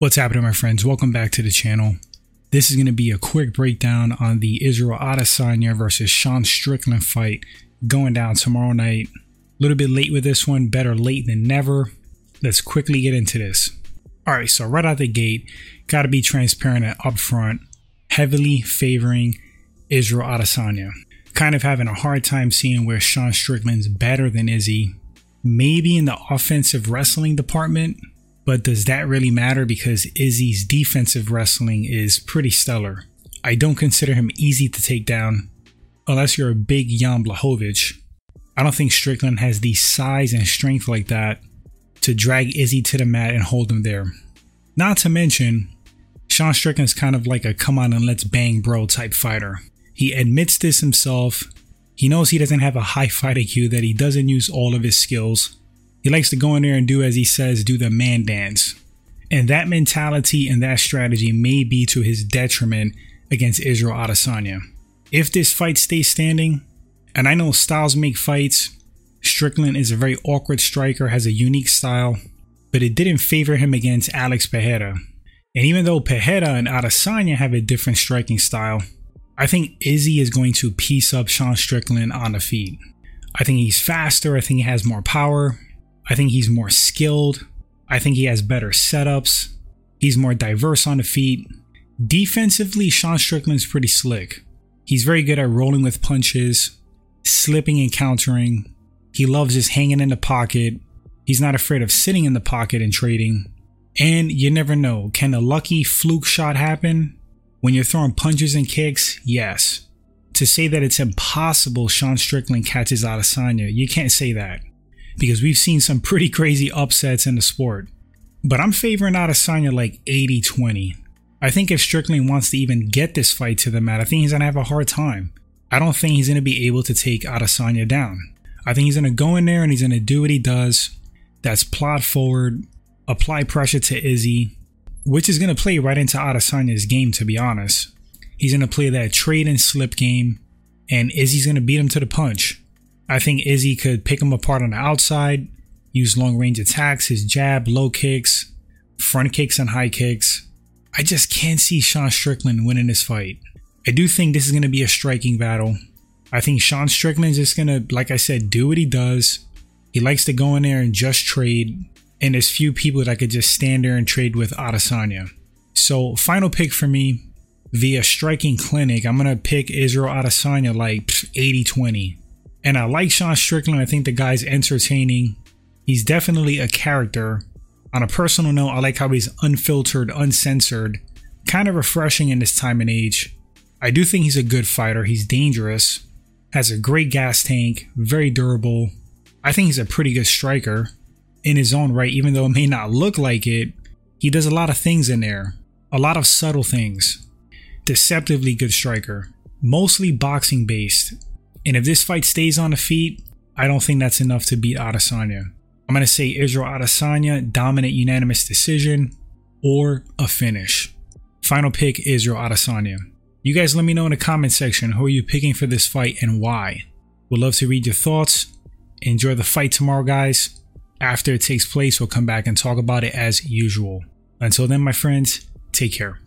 What's happening, my friends? Welcome back to the channel. This is going to be a quick breakdown on the Israel Adesanya versus Sean Strickland fight going down tomorrow night. A little bit late with this one, better late than never. Let's quickly get into this. Alright, so right out the gate, got to be transparent and upfront, heavily favoring Israel Adesanya. Kind of having a hard time seeing where Sean Strickland's better than Izzy. Maybe in the offensive wrestling department. But does that really matter because Izzy's defensive wrestling is pretty stellar. I don't consider him easy to take down unless you're a big Jan Blachowicz. I don't think Strickland has the size and strength like that to drag Izzy to the mat and hold him there. Not to mention, Sean Strickland's kind of like a come on and let's bang bro type fighter. He admits this himself. He knows he doesn't have a high fight IQ, that he doesn't use all of his skills. He likes to go in there and do, as he says, do the man dance. And that mentality and that strategy may be to his detriment against Israel Adesanya. If this fight stays standing, and I know styles make fights, Strickland is a very awkward striker, has a unique style, but it didn't favor him against Alex Pereira. And even though Pereira and Adesanya have a different striking style, I think Izzy is going to piece up Sean Strickland on the feet. I think he's faster, I think he has more power. I think he's more skilled. I think he has better setups. He's more diverse on the feet. Defensively, Sean Strickland's pretty slick. He's very good at rolling with punches, slipping and countering. He loves just hanging in the pocket. He's not afraid of sitting in the pocket and trading. And you never know, can a lucky fluke shot happen when you're throwing punches and kicks? Yes. To say that it's impossible Sean Strickland catches Adesanya, you can't say that. Because we've seen some pretty crazy upsets in the sport. But I'm favoring Adesanya like 80-20. I think if Strickland wants to even get this fight to the mat, I think he's going to have a hard time. I don't think he's going to be able to take Adesanya down. I think he's going to go in there and he's going to do what he does. That's plot forward, apply pressure to Izzy, which is going to play right into Adesanya's game, to be honest. He's going to play that trade and slip game, and Izzy's going to beat him to the punch. I think Izzy could pick him apart on the outside, use long range attacks, his jab, low kicks, front kicks and high kicks. I just can't see Sean Strickland winning this fight. I do think this is going to be a striking battle. I think Sean Strickland's just going to, like I said, do what he does. He likes to go in there and just trade. And there's few people that could just stand there and trade with Adesanya. So final pick for me, via striking clinic, I'm going to pick Israel Adesanya like 80-20. And I like Sean Strickland. I think the guy's entertaining. He's definitely a character. On a personal note, I like how he's unfiltered, uncensored. Kind of refreshing in this time and age. I do think he's a good fighter. He's dangerous. Has a great gas tank. Very durable. I think he's a pretty good striker in his own right. Even though it may not look like it, he does a lot of things in there. A lot of subtle things. Deceptively good striker. Mostly boxing based. And if this fight stays on the feet, I don't think that's enough to beat Adesanya. I'm going to say Israel Adesanya, dominant unanimous decision, or a finish. Final pick, Israel Adesanya. You guys let me know in the comment section who are you picking for this fight and why. Would love to read your thoughts. Enjoy the fight tomorrow, guys. After it takes place, we'll come back and talk about it as usual. Until then, my friends, take care.